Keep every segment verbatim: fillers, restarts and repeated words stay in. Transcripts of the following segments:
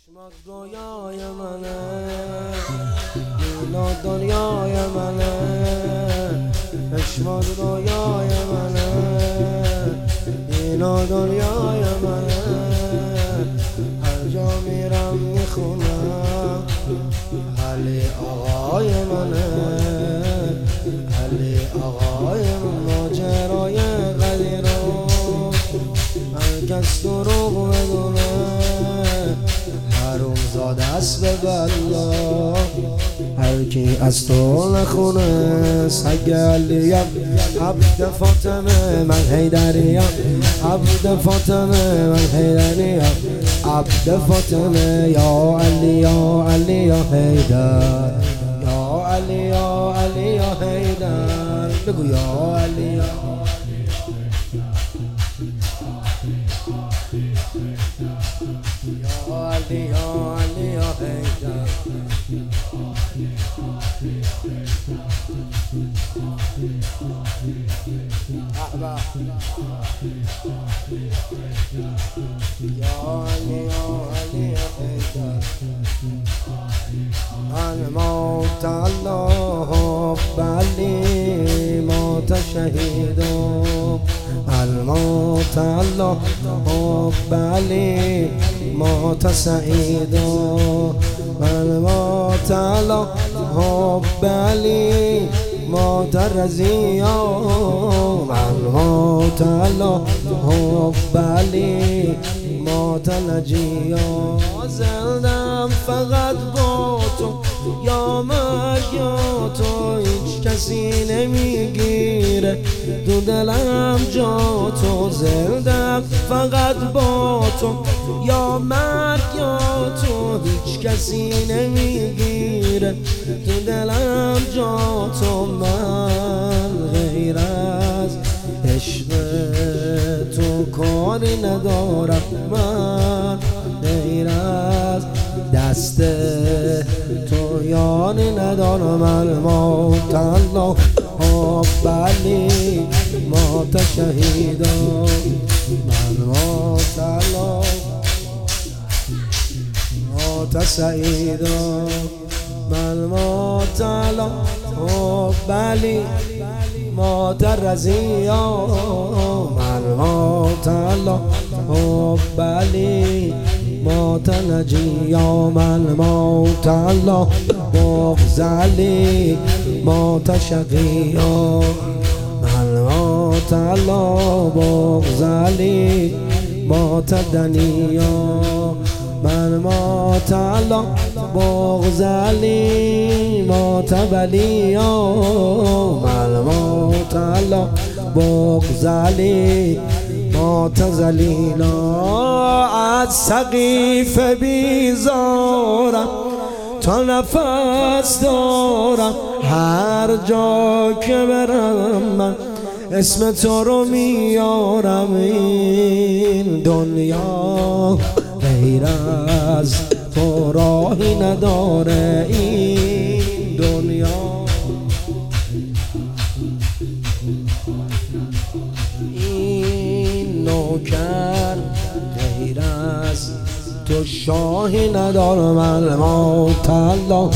چشمات رویای منه، اینا دنیای منه. چشمات رویای منه، اینا دنیای منه. هر جا میرم میخونم علی آقای منه، علی آقای ماجرای قدیرم. هر کس دروغ بدونه حروم زاده است به بلا. هر کی از تو نخونه سگ علیم. عبد فاطمه من حیدریم، عبد فاطمه من حیدریم. عبد فاطمه یا علی یا علی یا حیدر، یا علی یا علی یا حیدر. بگو یا علی یا علی یا علی یا حیدر. یا علی یا علی یا حیدر. الموت الله بلی موت شهیدم، الموت الله بلی موت سعیدم، الموت الله بلی موت رضیام، الموت الله بلی موت نجیام. زندم فقط با تو یا مرگ یا تو، هیچ کسی نمیگیره تو دلم جا تو. زندم فقط با تو یا مرگ یا تو، هیچ کسی نمیگیره تو دلم جا تو. من غیر از عشق تو کاری ندارم، من غیر از دست تو یاری ندارم. الموت الله بلی موت شهیدم، الموت الله موت سعیدم، الموت الله بلی موت رضیام، الموت الله بلی موت نجیام، الموت الله بغضلی موت شقیام، الموت الله بغضلی موت دنیام، الموت الله بغضلی موت بلیام، الموت الله بغضلی موت ذلیلا. از سقیف بیزارم تا نفس دارم، هر جا که برم من اسم تو رو میارم. این دنیا غیر از تو راهی نداره، این دنیا این نوکر غیر از تو شاهی ندارم. الموت الله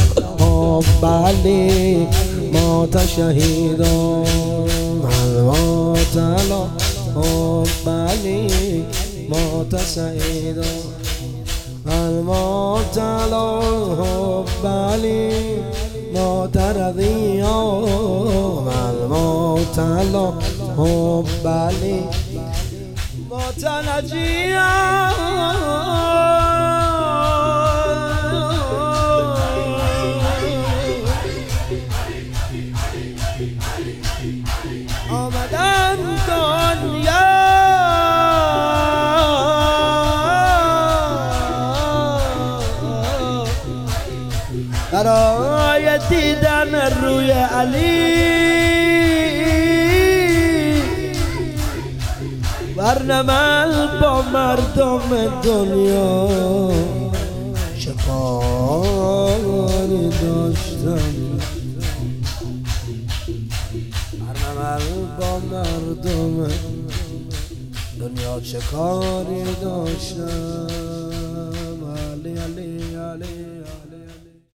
بلی موت شهیدم، الموت الله بلی موت سعیدم، الموت الله بلی موت رضیام، الموت الله بلی موت نجیام. آمدن دنیا برای دیدن روی علی، ورنه من با مردم دنیا چه کاری داشتم، ورنه من با مردم دنیا چه کاری داشتم. علی علی ale